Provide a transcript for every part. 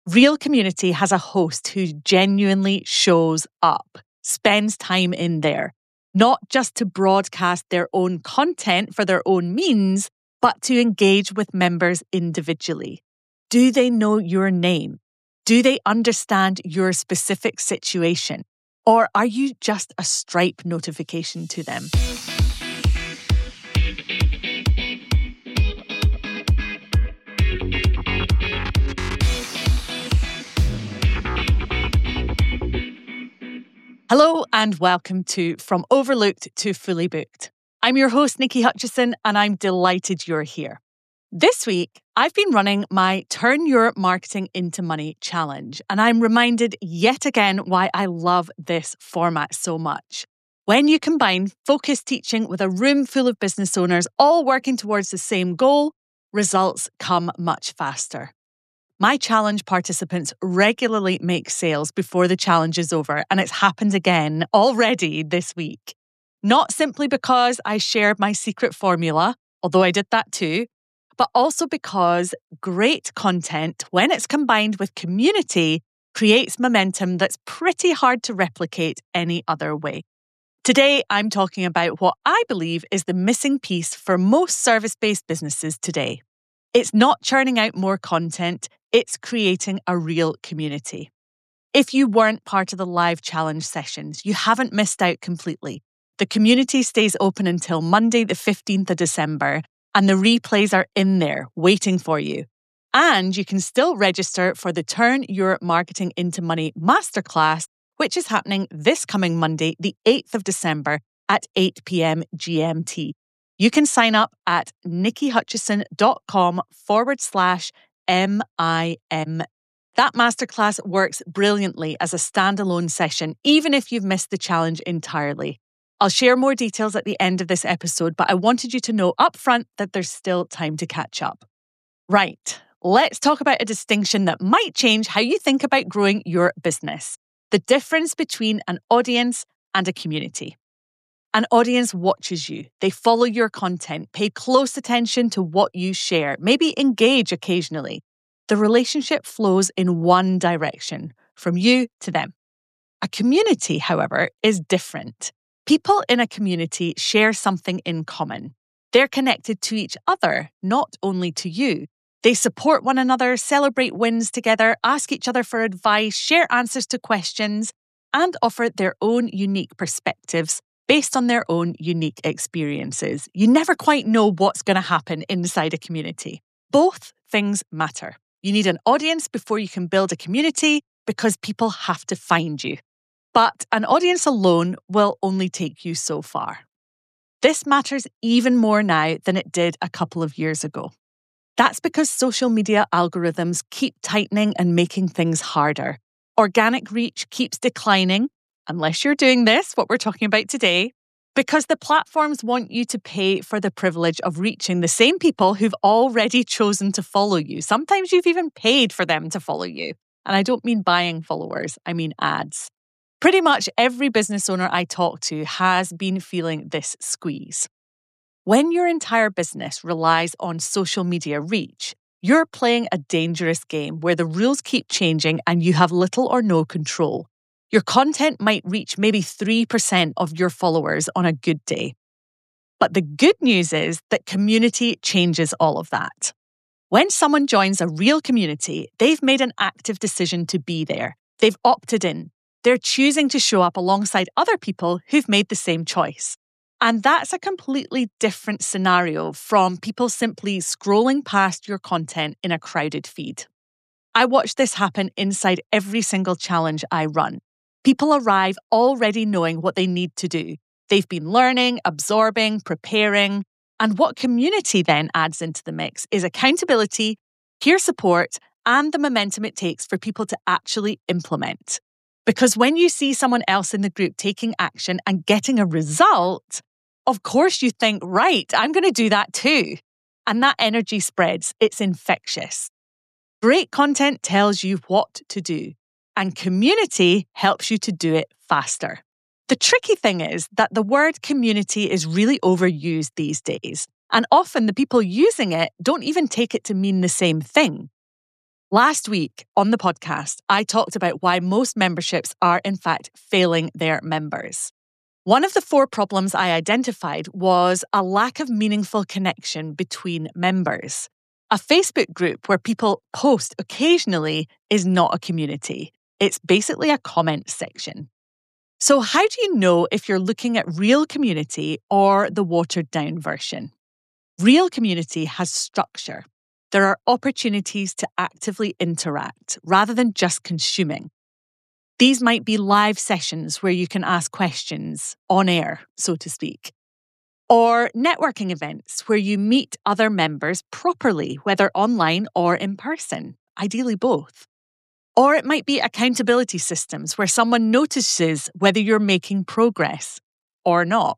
Real Community has a host who genuinely shows up, spends time in there, not just to broadcast their own content for their own means, but to engage with members individually. Do they know your name? Do they understand your specific situation? Or are you just a Stripe notification to them? Hello and welcome to From Overlooked to Fully Booked. I'm your host, Nikki Hutchison, and I'm delighted you're here. This week, I've been running my Turn Your Marketing into Money challenge, and I'm reminded yet again why I love this format so much. When you combine focused teaching with a room full of business owners all working towards the same goal, results come much faster. My challenge participants regularly make sales before the challenge is over, and it's happened again already this week. Not simply because I shared my secret formula, although I did that too, but also because great content, when it's combined with community, creates momentum that's pretty hard to replicate any other way. Today, I'm talking about what I believe is the missing piece for most service-based businesses today. It's not churning out more content, it's creating a real community. If you weren't part of the live challenge sessions, you haven't missed out completely. The community stays open until Monday, the 15th of December, and the replays are in there waiting for you. And you can still register for the Turn Your Marketing into Money Masterclass, which is happening this coming Monday, the 8th of December at 8 p.m. GMT. You can sign up at nikkihutchison.com/MIM. That masterclass works brilliantly as a standalone session, even if you've missed the challenge entirely. I'll share more details at the end of this episode, but I wanted you to know upfront that there's still time to catch up. Right, let's talk about a distinction that might change how you think about growing your business. The difference between an audience and a community. An audience watches you. They follow your content, pay close attention to what you share, maybe engage occasionally. The relationship flows in one direction, from you to them. A community, however, is different. People in a community share something in common. They're connected to each other, not only to you. They support one another, celebrate wins together, ask each other for advice, share answers to questions, and offer their own unique perspectives based on their own unique experiences. You never quite know what's going to happen inside a community. Both things matter. You need an audience before you can build a community because people have to find you. But an audience alone will only take you so far. This matters even more now than it did a couple of years ago. That's because social media algorithms keep tightening and making things harder. Organic reach keeps declining, unless you're doing this, what we're talking about today, because the platforms want you to pay for the privilege of reaching the same people who've already chosen to follow you. Sometimes you've even paid for them to follow you. And I don't mean buying followers, I mean ads. Pretty much every business owner I talk to has been feeling this squeeze. When your entire business relies on social media reach, you're playing a dangerous game where the rules keep changing and you have little or no control. Your content might reach maybe 3% of your followers on a good day. But the good news is that community changes all of that. When someone joins a real community, they've made an active decision to be there. They've opted in. They're choosing to show up alongside other people who've made the same choice. And that's a completely different scenario from people simply scrolling past your content in a crowded feed. I watch this happen inside every single challenge I run. People arrive already knowing what they need to do. They've been learning, absorbing, preparing. And what community then adds into the mix is accountability, peer support, and the momentum it takes for people to actually implement. Because when you see someone else in the group taking action and getting a result, of course you think, right, I'm going to do that too. And that energy spreads. It's infectious. Great content tells you what to do, and community helps you to do it faster. The tricky thing is that the word community is really overused these days, and often the people using it don't even take it to mean the same thing. Last week on the podcast, I talked about why most memberships are in fact failing their members. One of the 4 problems I identified was a lack of meaningful connection between members. A Facebook group where people post occasionally is not a community. It's basically a comment section. So how do you know if you're looking at real community or the watered down version? Real community has structure. There are opportunities to actively interact rather than just consuming. These might be live sessions where you can ask questions on air, so to speak, or networking events where you meet other members properly, whether online or in person, ideally both. Or it might be accountability systems where someone notices whether you're making progress or not.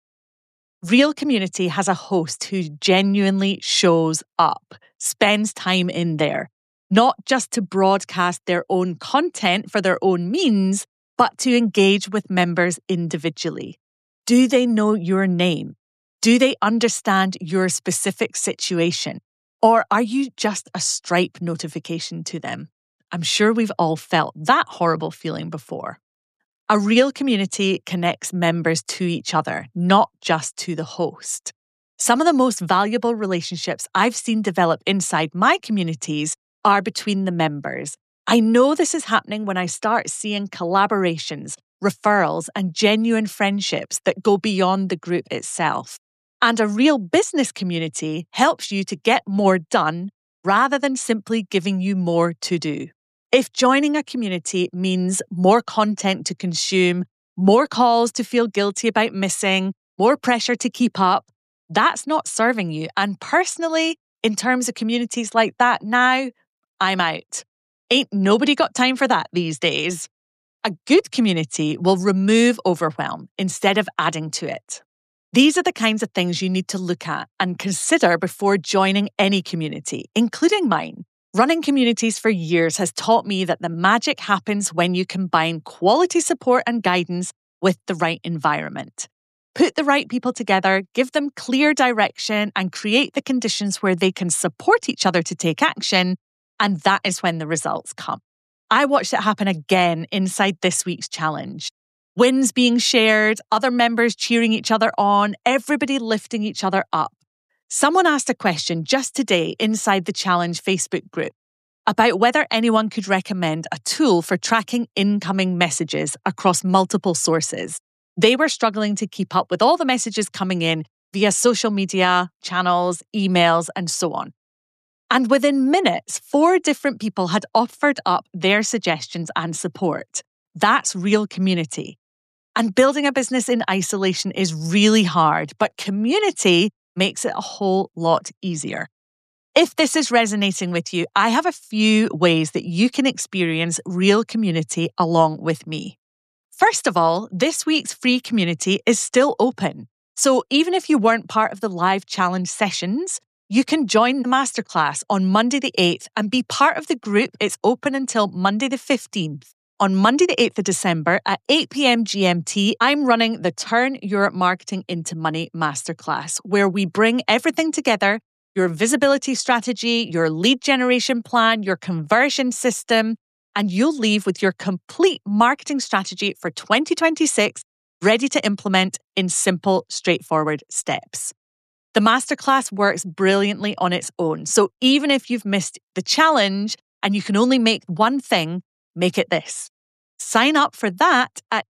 Real community has a host who genuinely shows up, spends time in there, not just to broadcast their own content for their own means, but to engage with members individually. Do they know your name? Do they understand your specific situation? Or are you just a Stripe notification to them? I'm sure we've all felt that horrible feeling before. A real community connects members to each other, not just to the host. Some of the most valuable relationships I've seen develop inside my communities are between the members. I know this is happening when I start seeing collaborations, referrals, and genuine friendships that go beyond the group itself. And a real business community helps you to get more done rather than simply giving you more to do. If joining a community means more content to consume, more calls to feel guilty about missing, more pressure to keep up, that's not serving you. And personally, in terms of communities like that now, I'm out. Ain't nobody got time for that these days. A good community will remove overwhelm instead of adding to it. These are the kinds of things you need to look at and consider before joining any community, including mine. Running communities for years has taught me that the magic happens when you combine quality support and guidance with the right environment. Put the right people together, give them clear direction, and create the conditions where they can support each other to take action, and that is when the results come. I watched it happen again inside this week's challenge. Wins being shared, other members cheering each other on, everybody lifting each other up. Someone asked a question just today inside the Challenge Facebook group about whether anyone could recommend a tool for tracking incoming messages across multiple sources. They were struggling to keep up with all the messages coming in via social media, channels, emails, and so on. And within minutes, 4 different people had offered up their suggestions and support. That's real community. And building a business in isolation is really hard, but community makes it a whole lot easier. If this is resonating with you, I have a few ways that you can experience real community along with me. First of all, this week's free community is still open. So even if you weren't part of the live challenge sessions, you can join the masterclass on Monday the 8th and be part of the group. It's open until Monday the 15th. On Monday the 8th of December at 8 p.m. GMT, I'm running the Turn Your Marketing into Money Masterclass, where we bring everything together, your visibility strategy, your lead generation plan, your conversion system, and you'll leave with your complete marketing strategy for 2026, ready to implement in simple, straightforward steps. The masterclass works brilliantly on its own. So even if you've missed the challenge and you can only make one thing, make it this. Sign up for that at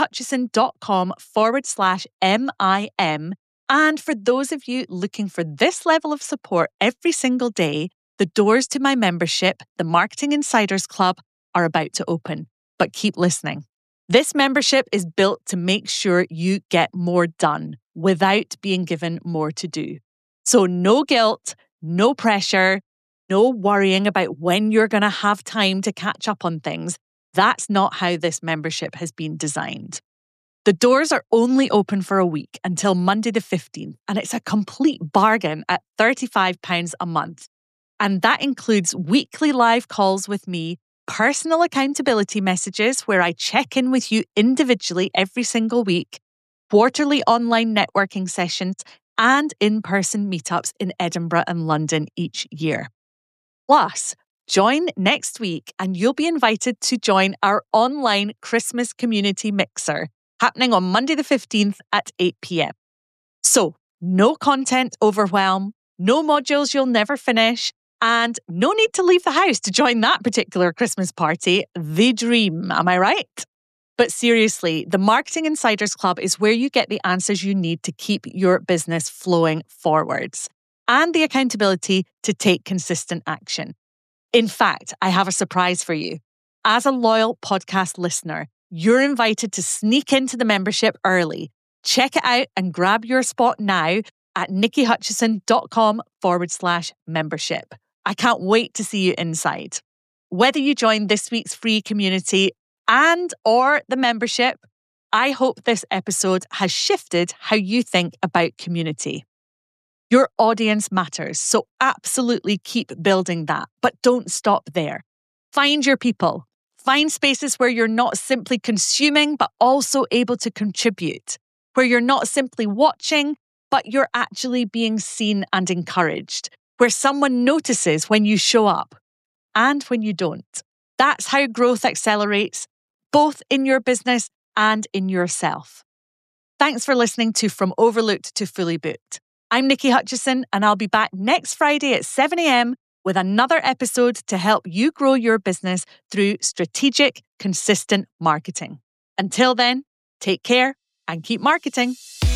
nikkihutchison.com/MIM. And for those of you looking for this level of support every single day, the doors to my membership, the Marketing Insiders Club, are about to open. But keep listening. This membership is built to make sure you get more done without being given more to do. So no guilt, no pressure, no worrying about when you're going to have time to catch up on things. That's not how this membership has been designed. The doors are only open for a week until Monday the 15th, and it's a complete bargain at £35 a month. And that includes weekly live calls with me, personal accountability messages where I check in with you individually every single week, quarterly online networking sessions, and in-person meetups in Edinburgh and London each year. Plus, Join next week and you'll be invited to join our online Christmas community mixer happening on Monday the 15th at 8 p.m. So, no content overwhelm, no modules you'll never finish, and no need to leave the house to join that particular Christmas party. The dream, am I right? But seriously, the Marketing Insiders Club is where you get the answers you need to keep your business flowing forwards and the accountability to take consistent action. In fact, I have a surprise for you. As a loyal podcast listener, you're invited to sneak into the membership early. Check it out and grab your spot now at nikkihutchison.com/membership. I can't wait to see you inside. Whether you join this week's free community and or the membership, I hope this episode has shifted how you think about community. Your audience matters, so absolutely keep building that, but don't stop there. Find your people. Find spaces where you're not simply consuming, but also able to contribute, where you're not simply watching, but you're actually being seen and encouraged, where someone notices when you show up and when you don't. That's how growth accelerates, both in your business and in yourself. Thanks for listening to From Overlooked to Fully Booked. I'm Nikki Hutchison, and I'll be back next Friday at 7 a.m. with another episode to help you grow your business through strategic, consistent marketing. Until then, take care and keep marketing.